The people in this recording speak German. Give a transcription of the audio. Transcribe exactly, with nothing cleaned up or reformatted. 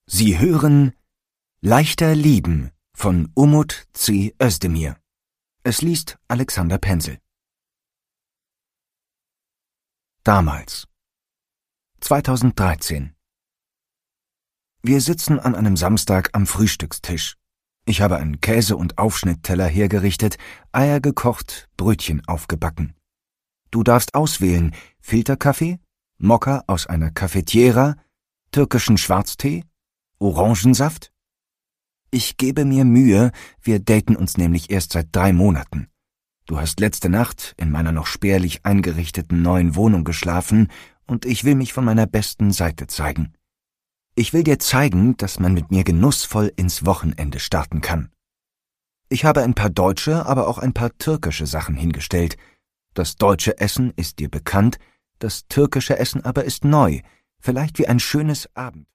Sie hören Leichter lieben von Umut C. Özdemir. Es liest Alexander Penzel. Damals. zweitausenddreizehn. Wir sitzen an einem Samstag am Frühstückstisch. Ich habe einen Käse- und Aufschnittteller hergerichtet, Eier gekocht, Brötchen aufgebacken. Du darfst auswählen: Filterkaffee, Mokka aus einer Cafetiera, türkischen Schwarztee, Orangensaft? Ich gebe mir Mühe, wir daten uns nämlich erst seit drei Monaten. Du hast letzte Nacht in meiner noch spärlich eingerichteten neuen Wohnung geschlafen und ich will mich von meiner besten Seite zeigen. Ich will dir zeigen, dass man mit mir genussvoll ins Wochenende starten kann. Ich habe ein paar deutsche, aber auch ein paar türkische Sachen hingestellt. Das deutsche Essen ist dir bekannt, das türkische Essen aber ist neu, vielleicht wie ein schönes Abend.